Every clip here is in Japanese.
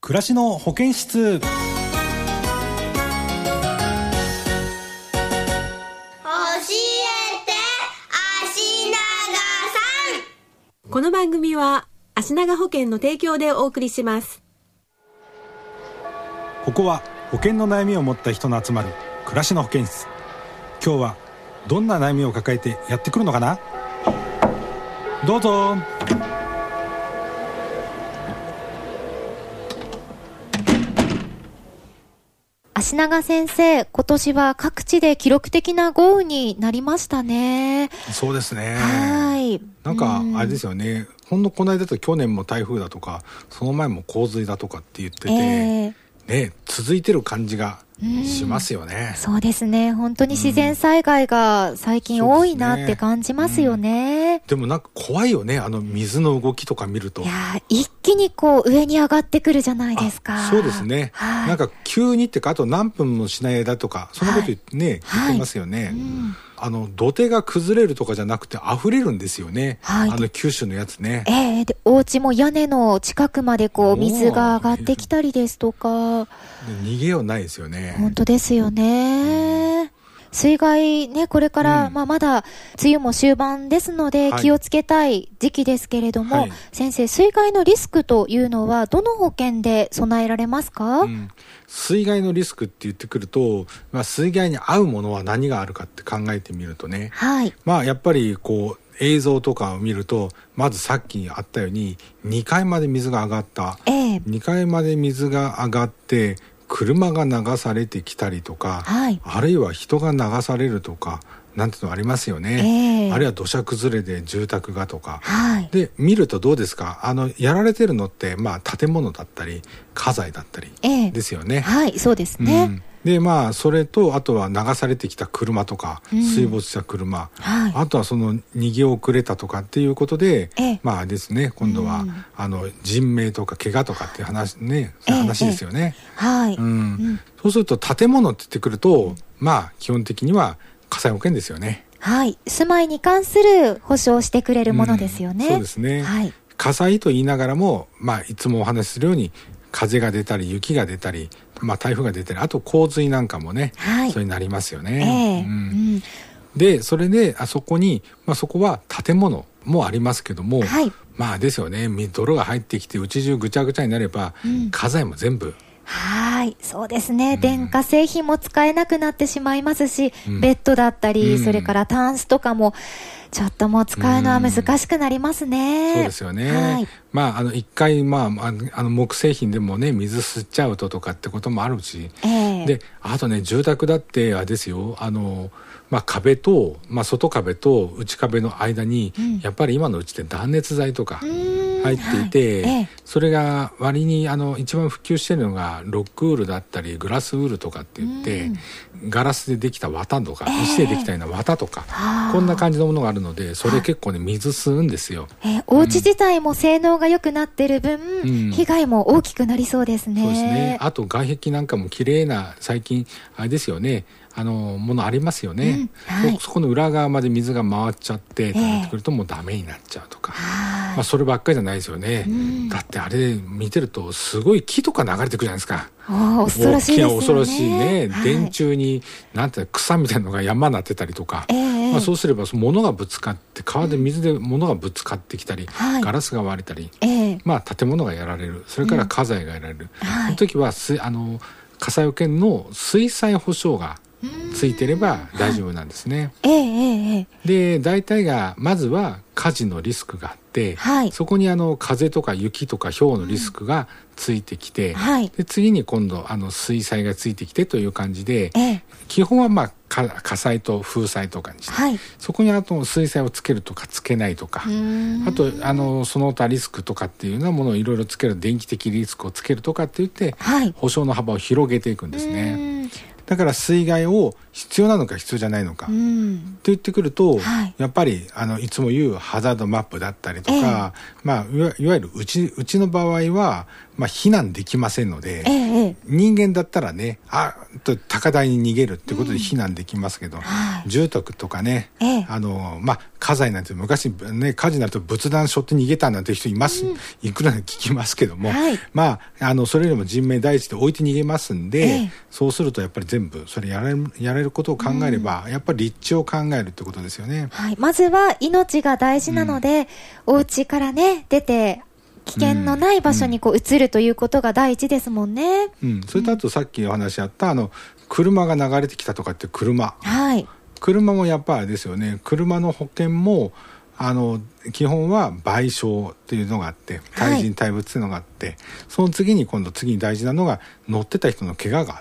暮らしの保健室。 教えて足長さん。 この番組は足長保険の提供でお送りします。 ここは保険の悩みを持った人の集まる暮らしの保健室。今日はどんな悩みを抱えてやってくるのかな。どうぞ。 足長先生、今年は各地で記録的な豪雨になりましたね。 そうですね。 はい。 なんかあれですよね。ほんのこの間と去年も台風だとか、その前も洪水だとかって言ってて、ね、続いてる感じがしますよね。 そうですね。本当に自然災害が最近多いなって感じますよね。 でもなんか怖いよね。水の動きとか見ると。 いや、一気にこう上に上がってくるじゃないですか。 そうですね。なんか急にってか、あと何分もしない間とか、そんなこと言ってね、言ってますよね。土手が崩れるとかじゃなくて溢れるんですよね。九州のやつね。 で、お家も屋根の近くまでこう水が上がってきたりですとか。 逃げようないですよね。 本当ですよね。水害ね、これから、まだ梅雨も終盤ですので気をつけたい時期ですけれども、先生、水害のリスクというのはどの保険で備えられますか？ 水害のリスクって言ってくると、水害に合うものは何があるかって考えてみるとね、やっぱりこう映像とかを見ると、まずさっきあったように2階まで水が上がった、2階まで水が上がって車が流されてきたりとか、あるいは人が流されるとかなんていうのありますよね。あるいは土砂崩れで住宅がとか、で見るとどうですか。やられてるのって建物だったり家財だったりですよね。 そうですね。 でそれとあとは流されてきた車とか、水没した車、あとはその逃げ遅れたとかっていうことで、ですね、今度は人命とか怪我とかっていう話ね、そういう話ですよね。そうすると建物って言ってくると、基本的には火災保険ですよね。 住まいに関する保証をしてくれるものですよね。 そうですね。火災と言いながらも、いつもお話しするように風が出たり雪が出たり、台風が出たり、あと洪水なんかもね、それになりますよね。でそれでそこに、そこは建物もありますけども、ですよね、泥が入ってきてうち中ぐちゃぐちゃになれば、家財も全部そうですね。電化製品も使えなくなってしまいますし、ベッドだったり、それからタンスとかもちょっともう使うのは難しくなりますね。 そうですよね。一回木製品でもね、水吸っちゃうとかってこともあるし、であとね、住宅だってあれですよ、壁と、外壁と内壁の間に、やっぱり今のうちって断熱材とか入っていて、それが割に一番普及しているのがロックウールだったりグラスウールとかって言って、ガラスでできた綿とか、石でできたような綿とか、こんな感じのものがあるので、それ結構ね、水吸うんですよ。 お家自体も性能が良くなってる分、被害も大きくなりそうですね。 そうですね。あと外壁なんかも綺麗な、最近あれですよね、ものありますよね。そこの裏側まで水が回っちゃってってなってくると、もうダメになっちゃうとか、そればっかりじゃないですよね。だってあれ見てるとすごい木とか流れてくるじゃないですか。 恐ろしいですよね。 恐ろしいね。電柱になんて草みたいなのが山になってたりとか、そうすれば物がぶつかって、川で水で物がぶつかってきたり、ガラスが割れたり、建物がやられる、それから家財がやられる、その時は火災保険の水災保証がついてれば大丈夫なんですね。で大体がまずは火事のリスクがあって、そこに風とか雪とか氷のリスクがついてきて、で次に今度水災がついてきてという感じで、基本は火災と風災とかにして、そこに水災をつけるとかつけないとか、あとその他リスクとかっていうようなものをいろいろつける、電気的リスクをつけるとかって言って、保証の幅を広げていくんですね。だから水害を必要なのか必要じゃないのかって言ってくると、やっぱりいつも言うハザードマップだったりとか、いわゆるうちの場合は避難できませんので、人間だったらね高台に逃げるってことで避難できますけど、住宅とかね、火災なんて昔ね、火事になると仏壇背負って逃げたなんて人います、いくら聞きますけども、それよりも人命第一で置いて逃げますんで、そうするとやっぱり全部それやれることを考えれば、やっぱり立地を考えるってことですよね。 まずは命が大事なので、お家からね出て危険のない場所に移るということが第一ですもんね。 それとあとさっきお話あった車が流れてきたとかって車もやっぱりですよね。車の保険も基本は賠償っていうのがあって、対人対物っていうのがあって、その次に大事なのが乗ってた人の怪我があって、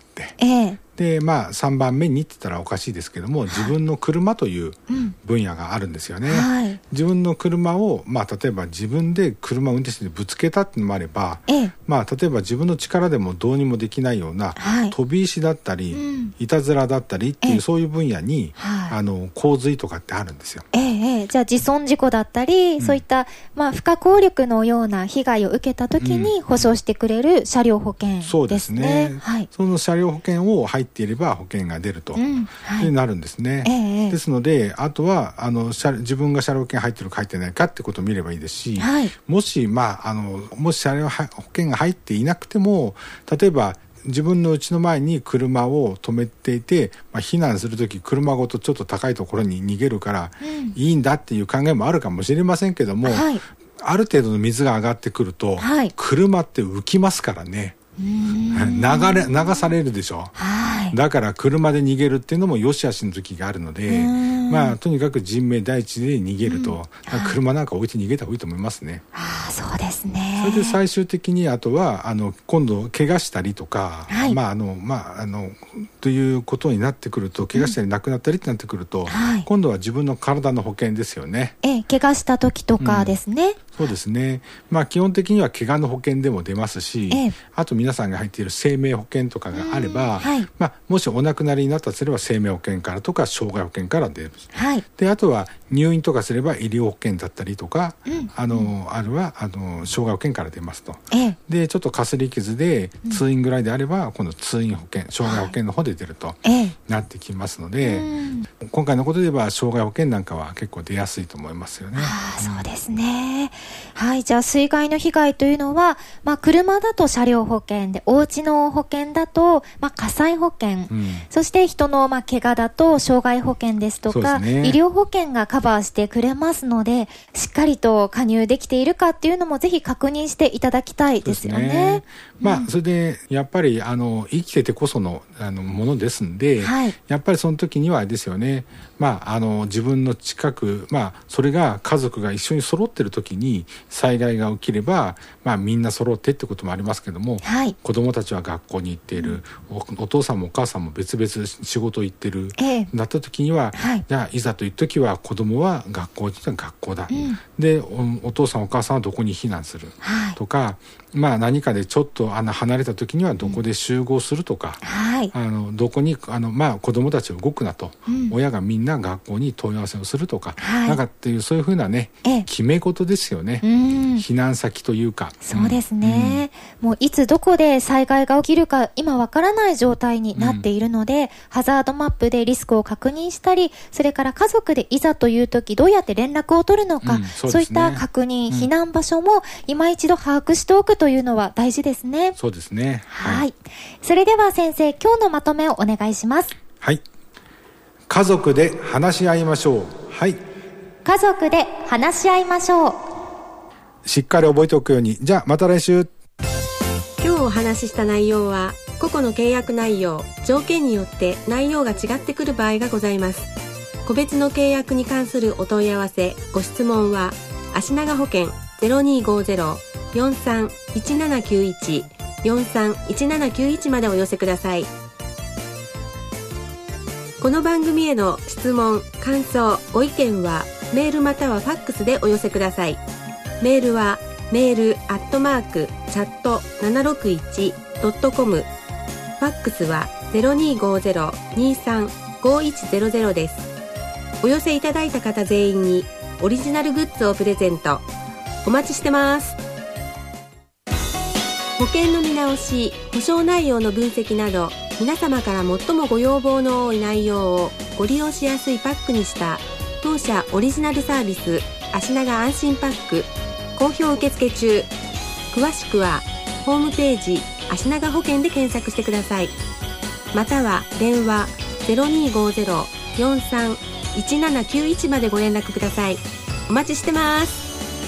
で3番目にって言ったらおかしいですけども、自分の車という分野があるんですよね。自分の車を例えば自分で車を運転してぶつけたっていうのもあれば、例えば自分の力でもどうにもできないような、飛び石だったり、いたずらだったりっていう、そういう分野に、洪水とかってあるんですよ。 じゃあ自損事故だったり、そういった不可抗力のような被害を受けたときに保証してくれる車両保険ですね。 そうですね。その車両保険を入っていれば保険が出ると、なるんですね。ですので、あとは自分が車両保険入ってるか入ってないかってことを見ればいいですし、もしもし車両保険が入っていなくても、例えば自分の家の前に車を止めていて、避難するとき車ごとちょっと高いところに逃げるからいいんだっていう考えもあるかもしれませんけども、ある程度の水が上がってくると、車って浮きますからね。流されるでしょ。だから車で逃げるっていうのも良し悪しの時があるので、とにかく人命第一で逃げると、車なんか置いて逃げた方がいいと思いますね。 そうですね。 それで最終的にあとは今度怪我したりとか、ということになってくると、怪我したり亡くなったりってなってくると、今度は自分の体の保険ですよね。 怪我した時とかですね。 そうですね。基本的には怪我の保険でも出ますし、あと皆さんが入っている生命保険とかがあれば、もしお亡くなりになったとすれば生命保険からとか障害保険から出る。であとは入院とかすれば医療保険だったりとか、あるいは障害保険から出ますと。でちょっとかすり傷で通院ぐらいであれば、今度通院保険、障害保険の方で出るとなってきますので、今回のことで言えば障害保険なんかは結構出やすいと思いますよね。 そうですね。じゃあ水害の被害というのは、車だと車両保険で、お家の保険だと、火災保険、そして人の怪我だと障害保険ですとか、医療保険がカバーしてくれますので、しっかりと加入できているかっていうのもぜひ確認していただきたいですよね。 それでやっぱり生きててこそのものですんで、やっぱりその時にはあれですよね。自分の近く、それが家族が一緒に揃ってる時に災害が起きれば、みんな揃ってってこともありますけども、子供たちは学校に行っている、お父さんもお母さんも別々仕事行ってる、なった時には、じゃあいざという時は子供は学校に行ったら学校だ、で お父さんお母さんはどこに避難する、とか、何かでちょっと離れた時にはどこで集合するとか、どこに子供たちは動くなと、親がみんな学校に問い合わせをするとか、なんかっていうそういうふうなね、決め事ですよね。避難先というか。 そうですね。もういつどこで災害が起きるか今わからない状態になっているので、ハザードマップでリスクを確認したり、それから家族でいざという時どうやって連絡を取るのか、そういった確認、避難場所も今一度把握しておくというのは大事ですね。 そうですね。 それでは先生、今日のまとめをお願いします。 家族で話し合いましょう。 家族で話し合いましょう。 しっかり覚えておくように。じゃあまた来週。 今日お話しした内容は個々の契約内容、条件によって内容が違ってくる場合がございます。個別の契約に関するお問い合わせ、ご質問は足長保険 0250-431791 431791までお寄せください。この番組への質問、感想、ご意見はメールまたはファックスでお寄せください。メールはmail@chat761.com、 ファックスは 0250-235100 です。お寄せいただいた方全員にオリジナルグッズをプレゼント。お待ちしてます。 保険の見直し、保証内容の分析など、皆様から最もご要望の多い内容をご利用しやすいパックにした当社オリジナルサービス、足長安心パック、好評受付中。詳しくはホームページ足長保険で検索してください。または電話 0250-43-1791 までご連絡ください。お待ちしてます。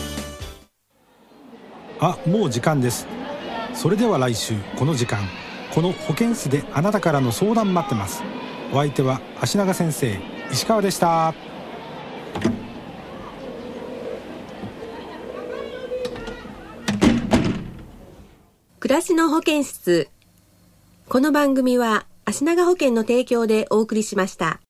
もう時間です。それでは来週この時間、この保健室であなたからの相談待ってます。お相手は足長先生、石川でした。 暮らしの保健室。この番組は足長保険の提供でお送りしました。